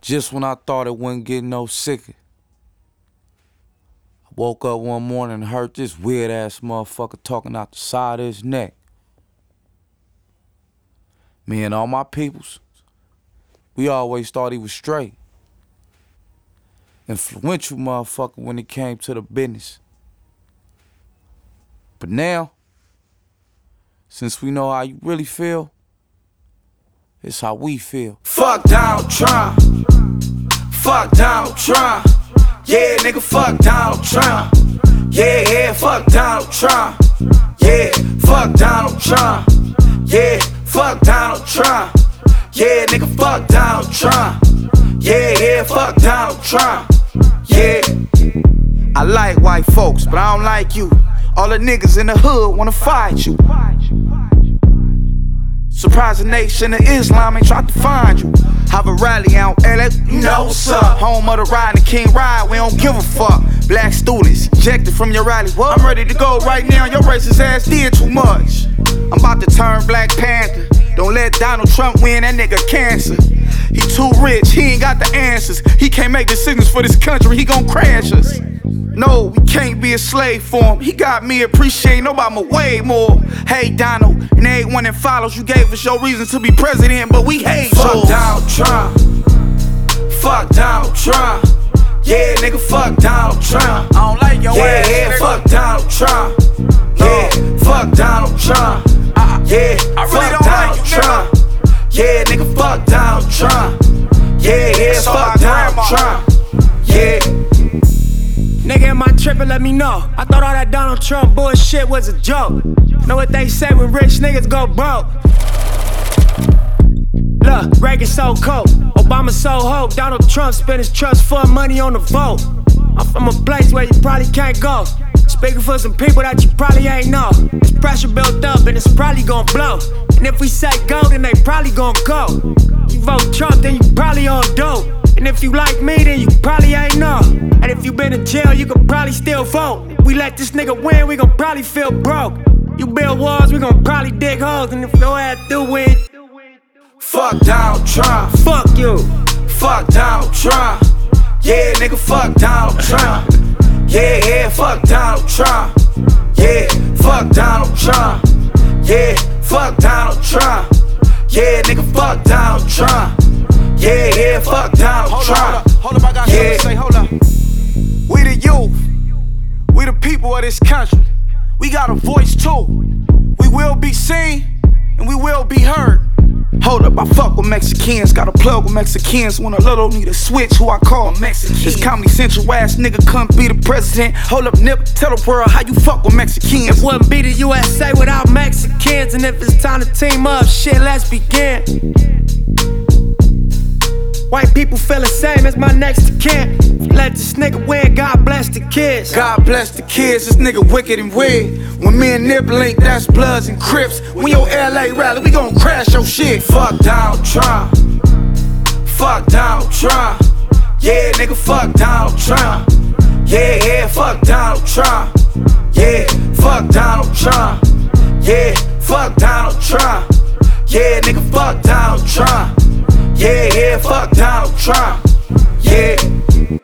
Just when I thought it wouldn't get no sicker, I woke up one morning and heard this weird ass motherfucker talking out the side of his neck. Me and all my peoples, we always thought he was straight. Influential motherfucker when it came to the business. But now, since we know how you really feel, it's how we feel. Fuck Donald Trump. Fuck Donald Trump. Yeah, nigga, fuck Donald Trump. Yeah, fuck Donald Trump. Yeah, fuck Donald Trump. Yeah, fuck Donald Trump. Yeah, nigga, fuck Donald Trump. Yeah, fuck Donald Trump. Yeah. I like white folks, but I don't like you. All the niggas in the hood wanna fight you. Surprising nation of Islam ain't tried to find you. Have a rally out LA, you know what's up. Home of the ride and King Ride, we don't give a fuck. Black students ejected from your rally. What? I'm ready to go right now, your racist ass did too much. I'm about to turn Black Panther. Don't let Donald Trump win, that nigga cancer. He too rich, he ain't got the answers. He can't make decisions for this country, he gon' crash us. No, we can't be a slave for him. He got me appreciating Obama way more. Hey Donald, and everyone that follows, you gave us your reason to be president, but we hate you. Fuck Donald Trump. Fuck Donald Trump. Yeah, nigga, fuck Donald Trump. I don't like your ass. Yeah, fuck Donald Trump. Yeah, fuck Donald Trump. Yeah, fuck Donald Trump. Yeah, nigga, fuck Donald Trump. Yeah, fuck Donald Trump. Yeah. Nigga, am I trippin'? Let me know. I thought all that Donald Trump bullshit was a joke. Know what they say when rich niggas go broke? Look, Reagan so cold, Obama so hope. Donald Trump spent his trust fund money on the vote. I'm from a place where you probably can't go. Speaking for some people that you probably ain't know. There's pressure built up and it's probably gon' blow. And if we say go, then they probably gon' go. You vote Trump, then you probably on dope. And if you like me, then you probably ain't know. And if you been in jail, you could probably still vote. If we let this nigga win, we gon' probably feel broke. You build walls, we gon' probably dig holes. And if your ass do win, fuck Donald Trump. Fuck you. Fuck Donald Trump. Yeah, nigga, fuck Donald Trump. Yeah, fuck Donald Trump. Yeah, fuck Donald Trump. Yeah, fuck Donald Trump. Yeah, nigga, fuck Donald Trump. Yeah, fuck Donald Trump. Hold up, I got something to say, hold up. We the youth, we the people of this country. We got a voice too. We will be seen and we will be heard. Hold up, I fuck with Mexicans, got a plug with Mexicans. When a little need a switch, who I call Mexicans. This Comedy Central ass nigga couldn't be the president. Hold up, Nip, tell the world how you fuck with Mexicans. It wouldn't be the USA without Mexicans. And if it's time to team up, shit, let's begin. White people feel the same as my next of kin. Let this nigga win, God bless the kids. God bless the kids, this nigga wicked and weird. When me and Nip link, that's Bloods and Crips. When your LA rally, we gon' crash your shit. Fuck Donald Trump. Fuck Donald Trump. Yeah, nigga, fuck Donald Trump. Yeah, fuck Donald Trump. Yeah, fuck Donald Trump. Yeah, fuck Donald Trump. Yeah, nigga, fuck Donald Trump. Yeah, fuck Donald Trump.